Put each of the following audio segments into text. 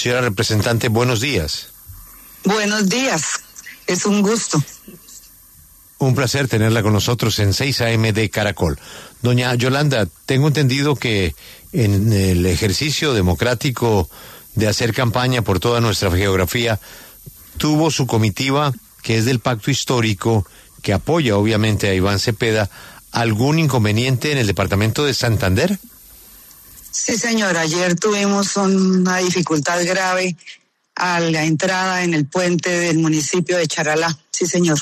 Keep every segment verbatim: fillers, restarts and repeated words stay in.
Señora representante, buenos días. Buenos días, es un gusto. Un placer tenerla con nosotros en seis A M de Caracol. Doña Yolanda, tengo entendido que en el ejercicio democrático de hacer campaña por toda nuestra geografía, tuvo su comitiva, que es del Pacto Histórico, que apoya obviamente a Iván Cepeda, ¿algún inconveniente en el departamento de Santander? Sí, señor, ayer tuvimos una dificultad grave a la entrada en el puente del municipio de Charalá. Sí, señor.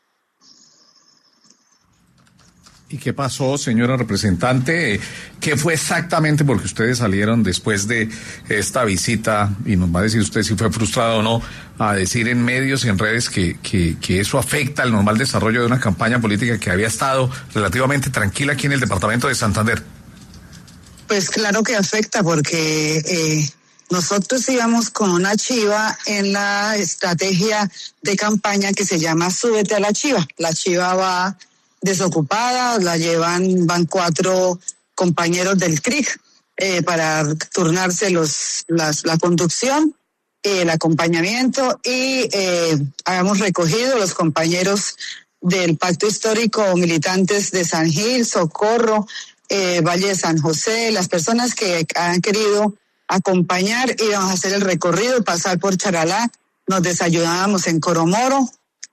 ¿Y qué pasó, señora representante? ¿Qué fue exactamente? Porque ustedes salieron después de esta visita, y nos va a decir usted si fue frustrado o no, a decir en medios y en redes que, que, que eso afecta al normal desarrollo de una campaña política que había estado relativamente tranquila aquí en el departamento de Santander. Pues claro que afecta, porque eh, nosotros íbamos con una chiva en la estrategia de campaña que se llama Súbete a la Chiva. La chiva va desocupada, la llevan, van cuatro compañeros del C R I C eh, para turnarse los, las, la conducción, eh, el acompañamiento, y eh, habíamos recogido los compañeros del Pacto Histórico, militantes de San Gil, Socorro, eh, Valle de San José, las personas que han querido acompañar, íbamos a hacer el recorrido, pasar por Charalá, nos desayunábamos en Coromoro,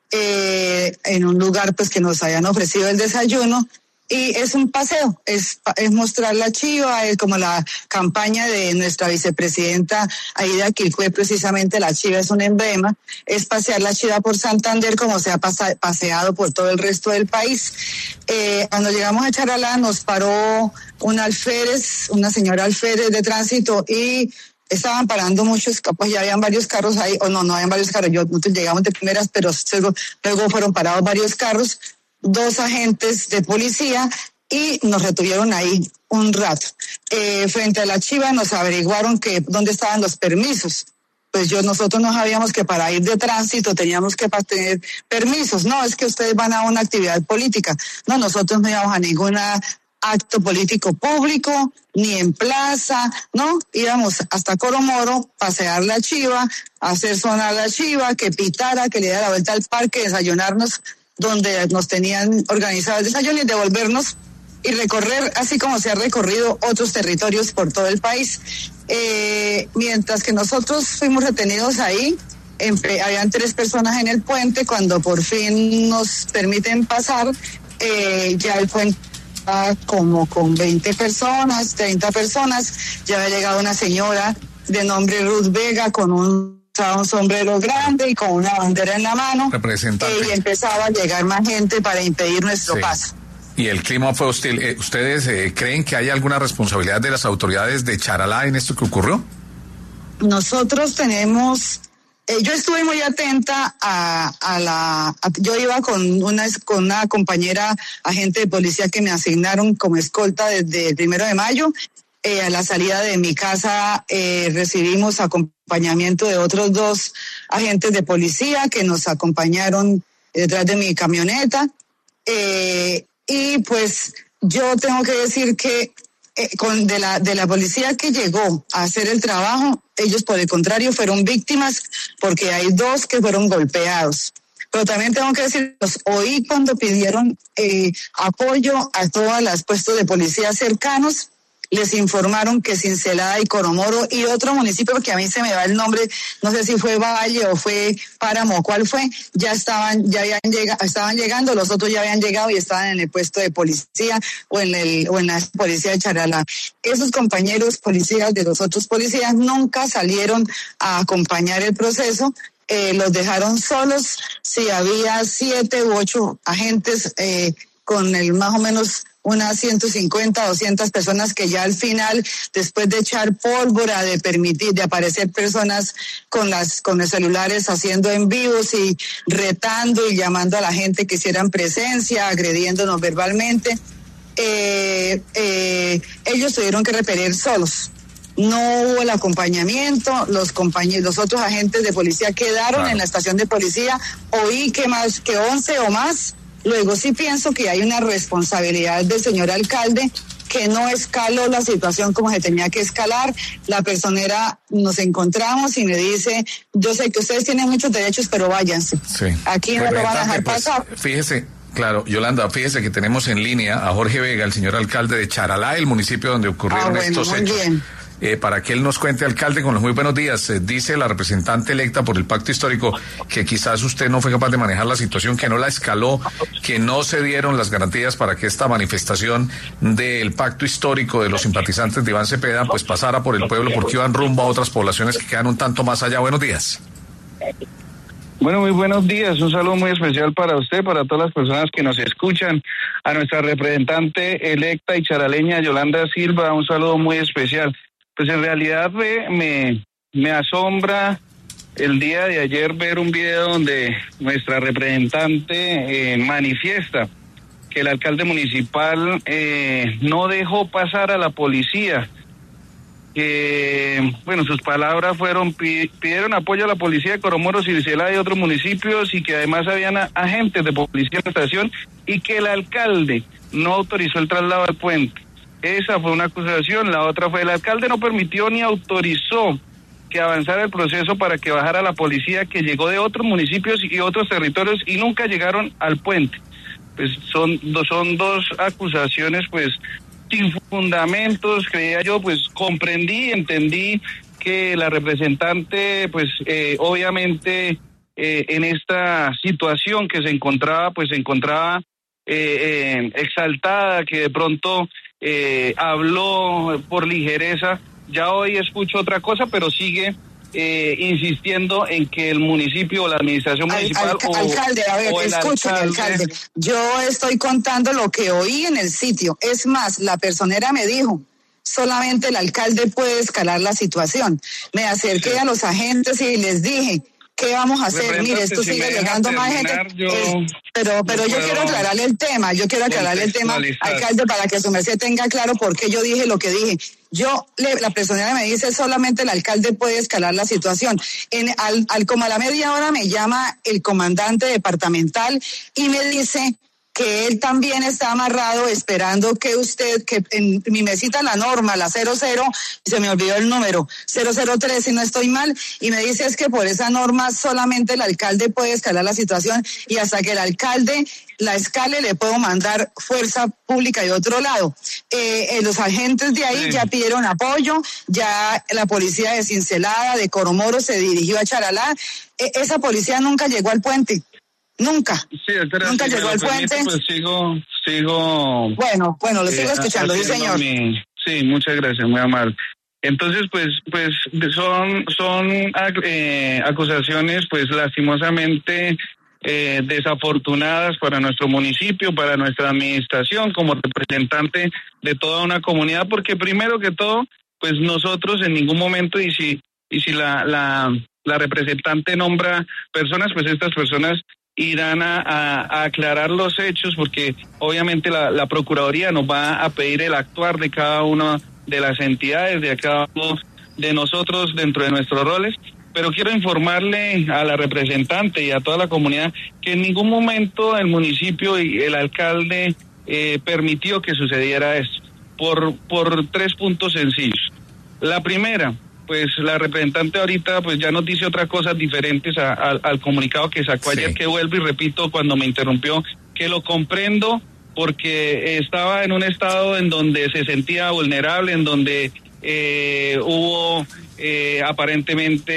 Eh, en un lugar pues que nos hayan ofrecido el desayuno, y es un paseo, es, es mostrar la chiva, es como la campaña de nuestra vicepresidenta Aida Quilpué, precisamente la chiva es un emblema, es pasear la chiva por Santander como se ha pasa, paseado por todo el resto del país. Eh, cuando llegamos a Charalá nos paró un alférez, una señora alférez de tránsito, y estaban parando muchos, pues ya habían varios carros ahí, o no, no habían varios carros, yo, nosotros llegamos de primeras, pero luego, luego fueron parados varios carros, dos agentes de policía, y nos retuvieron ahí un rato. Eh, frente a la chiva nos averiguaron que dónde estaban los permisos. Pues yo, nosotros no sabíamos que para ir de tránsito teníamos que tener permisos. No, es que ustedes van a una actividad política. No, nosotros no íbamos a ninguna acto político público, ni en plaza, ¿no? Íbamos hasta Coromoro, pasear la chiva, hacer sonar la chiva, que pitara, que le diera la vuelta al parque, desayunarnos donde nos tenían organizado el desayuno y devolvernos y recorrer así como se ha recorrido otros territorios por todo el país. Eh, mientras que nosotros fuimos retenidos ahí, en, habían tres personas en el puente, cuando por fin nos permiten pasar, eh, ya el puente como con veinte personas, treinta personas, ya había llegado una señora de nombre Ruth Vega con un, un sombrero grande y con una bandera en la mano, representante. Eh, y empezaba a llegar más gente para impedir nuestro sí. paso. Y el clima fue hostil. Eh, ¿Ustedes eh, creen que hay alguna responsabilidad de las autoridades de Charalá en esto que ocurrió? Nosotros tenemos... Eh, yo estuve muy atenta a, a la, a, yo iba con una, con una compañera agente de policía que me asignaron como escolta desde el primero de mayo. Eh, a la salida de mi casa eh, recibimos acompañamiento de otros dos agentes de policía que nos acompañaron detrás de mi camioneta. Eh, y pues yo tengo que decir que Eh, con de la de la policía que llegó a hacer el trabajo, ellos por el contrario fueron víctimas, porque hay dos que fueron golpeados. Pero también tengo que decir, los oí cuando pidieron eh, apoyo a todos los puestos de policía cercanos, les informaron que Cincelada y Coromoro y otro municipio, porque a mí se me va el nombre, no sé si fue Valle o fue Páramo, cuál fue, ya estaban, ya habían llegado, estaban llegando, los otros ya habían llegado y estaban en el puesto de policía o en el, o en la policía de Charalá. Esos compañeros policías de los otros policías nunca salieron a acompañar el proceso, eh, los dejaron solos. Si había siete u ocho agentes eh, con el más o menos unas ciento cincuenta, doscientas personas que ya al final, después de echar pólvora, de permitir, de aparecer personas con las, con los celulares haciendo en vivos y retando y llamando a la gente que hicieran presencia, agrediéndonos verbalmente, eh, eh, ellos tuvieron que repeler solos. No hubo el acompañamiento, los compañeros, los otros agentes de policía quedaron claro. en la estación de policía, oí que más que once o más. Luego sí pienso que hay una responsabilidad del señor alcalde que no escaló la situación como se tenía que escalar. La personera, nos encontramos y me dice, yo sé que ustedes tienen muchos derechos, pero váyanse. Sí. Aquí no lo van a dejar pues, pasar. Fíjese, claro, Yolanda, fíjese que tenemos en línea a Jorge Vega, el señor alcalde de Charalá, el municipio donde ocurrieron ah, bueno, estos muy hechos. Bien. Eh, para que él nos cuente, alcalde, con los muy buenos días. Eh, dice la representante electa por el pacto histórico que quizás usted no fue capaz de manejar la situación, que no la escaló, que no se dieron las garantías para que esta manifestación del pacto histórico de los simpatizantes de Iván Cepeda pues pasara por el pueblo, porque iban rumbo a otras poblaciones que quedan un tanto más allá. Buenos días. Bueno, muy buenos días. Un saludo muy especial para usted, para todas las personas que nos escuchan. A nuestra representante electa y charaleña, Yolanda Silva, un saludo muy especial. Pues en realidad me, me, me asombra el día de ayer ver un video donde nuestra representante eh, manifiesta que el alcalde municipal eh, no dejó pasar a la policía. Que, bueno, sus palabras fueron, pidieron apoyo a la policía de Coromoros y Celada y otros municipios, y que además habían a, agentes de policía en la estación, y que el alcalde no autorizó el traslado al puente. Esa fue una acusación. La otra fue el alcalde no permitió ni autorizó que avanzara el proceso para que bajara la policía, que llegó de otros municipios y otros territorios y nunca llegaron al puente. Pues son, son dos acusaciones pues sin fundamentos, creía yo. Pues comprendí, entendí que la representante pues eh, obviamente eh, en esta situación que se encontraba, pues se encontraba eh, eh, exaltada, que de pronto Eh, habló por ligereza. Ya hoy escucho otra cosa, pero sigue eh, insistiendo en que el municipio o la administración municipal al, al, o, alcalde, a ver, o el escúcheme, alcalde. alcalde. Yo estoy contando lo que oí en el sitio. Es más, la personera me dijo, solamente el alcalde puede escalar la situación. Me acerqué sí. a los agentes y les dije, ¿qué vamos a hacer? Mire, esto si sigue llegando más gente. Yo, eh, pero pero yo, yo quiero aclararle el tema, yo quiero aclararle el tema, alcalde, para que su merced tenga claro por qué yo dije lo que dije. Yo, le, la personera me dice, solamente el alcalde puede escalar la situación. En, al, al, como a la media hora me llama el comandante departamental y me dice que él también está amarrado esperando que usted, que en mi mesita la norma, la cero cero, se me olvidó el número, cero cero tres si no estoy mal, y me dice es que por esa norma solamente el alcalde puede escalar la situación, y hasta que el alcalde la escale le puedo mandar fuerza pública de otro lado. Eh, eh, los agentes de ahí sí. ya pidieron apoyo, ya la policía de Cincelada, de Coromoros se dirigió a Charalá. Eh, esa policía nunca llegó al puente. Nunca. Sí, Nunca si llegó al puente. Pues sigo, sigo. Bueno, bueno, lo sigo eh, escuchando, sí, señor. Mi, sí, muchas gracias, muy amable. Entonces, pues, pues son, son eh, acusaciones, pues, lastimosamente eh, desafortunadas para nuestro municipio, para nuestra administración, como representante de toda una comunidad, porque primero que todo, pues nosotros en ningún momento, y si, y si la, la, la representante nombra personas, pues estas personas irán a, a, a aclarar los hechos, porque obviamente la, la Procuraduría nos va a pedir el actuar de cada una de las entidades, de cada uno de nosotros dentro de nuestros roles. Pero quiero informarle a la representante y a toda la comunidad que en ningún momento el municipio y el alcalde eh, permitió que sucediera esto, por, por tres puntos sencillos. La primera, pues la representante ahorita pues ya nos dice otras cosas diferentes a, a, al comunicado que sacó sí. ayer, que vuelvo y repito cuando me interrumpió, que lo comprendo porque estaba en un estado en donde se sentía vulnerable, en donde eh, hubo eh, aparentemente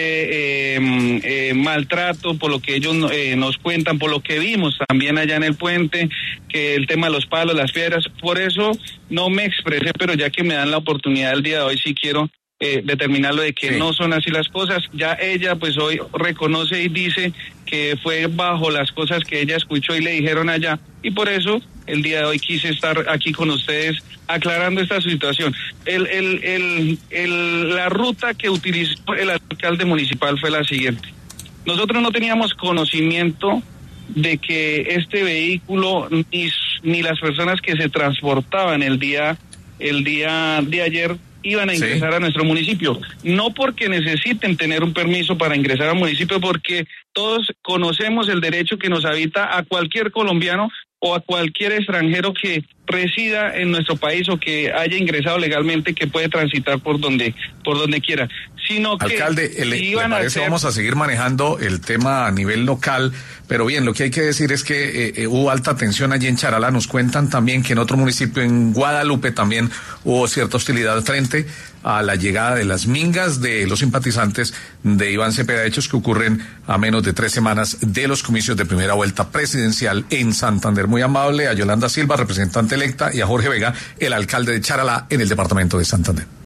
eh, eh, maltrato, por lo que ellos eh, nos cuentan, por lo que vimos también allá en el puente, que el tema de los palos, las piedras. Por eso no me expresé, pero ya que me dan la oportunidad el día de hoy, sí quiero Eh, determinarlo de que sí. no son así las cosas. Ya ella pues hoy reconoce y dice que fue bajo las cosas que ella escuchó y le dijeron allá, y por eso el día de hoy quise estar aquí con ustedes aclarando esta situación. El, el, el, el, la ruta que utilizó el alcalde municipal fue la siguiente. Nosotros no teníamos conocimiento de que este vehículo ni, ni las personas que se transportaban el día el día de ayer iban a ingresar sí. a nuestro municipio, no porque necesiten tener un permiso para ingresar al municipio, porque todos conocemos el derecho que nos habita a cualquier colombiano o a cualquier extranjero que resida en nuestro país o que haya ingresado legalmente, que puede transitar por donde por donde quiera, sino que alcalde, le, si le iban parece, a hacer... vamos a seguir manejando el tema a nivel local, pero bien, lo que hay que decir es que eh, eh, hubo alta tensión allí en Charalá. Nos cuentan también que en otro municipio, en Guadalupe, también hubo cierta hostilidad frente a la llegada de las mingas de los simpatizantes de Iván Cepeda, hechos que ocurren a menos de tres semanas de los comicios de primera vuelta presidencial en Santander. Muy amable a Yolanda Silva, representante electa, y a Jorge Vega, el alcalde de Charalá en el departamento de Santander.